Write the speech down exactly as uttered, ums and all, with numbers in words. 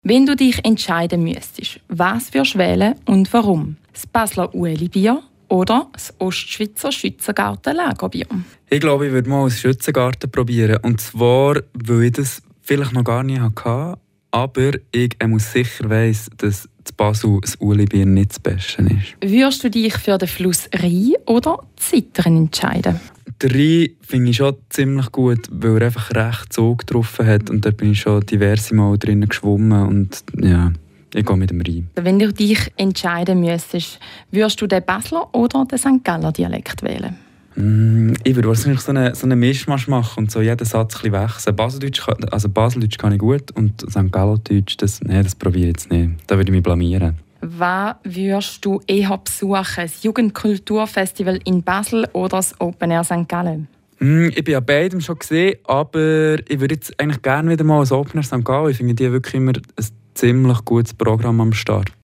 Wenn du dich entscheiden müsstest, was würdest du wählen und warum? Das Basler Ueli-Bier oder das Ostschweizer Schützengarten-Lagerbier? Ich glaube, ich würde mal einen Schützengarten probieren. Und zwar, weil ich das vielleicht noch gar nie hatte, aber ich muss sicher weiss, dass das Basel das Ueli-Bier nicht das Beste ist. Würdest du dich für den Fluss Rhein oder Zittern entscheiden? Der Rhein finde ich schon ziemlich gut, weil er einfach recht Zug getroffen hat. Und da bin ich schon diverse Mal drinnen geschwommen. Und ja, ich gehe mit dem Rhein. Wenn du dich entscheiden müsstest, würdest du den Basler oder den Sankt Galler Dialekt wählen? Mm, ich würde wahrscheinlich so einen so eine Mischmasch machen und so jeden Satz ein bisschen wechseln. Baseldeutsch kann, also Baseldeutsch kann ich gut und Sankt Gallerdeutsch, das, nee, das probiere ich jetzt nicht. Da würde ich mich blamieren. Was würdest du eher besuchen? Das Jugendkulturfestival in Basel oder das Open Air Sankt Gallen? Mm, ich bin ja beidem schon gesehen, aber ich würde jetzt eigentlich gerne wieder mal als Open Air Sankt Gallen. Ich finde die haben wirklich immer ein ziemlich gutes Programm am Start.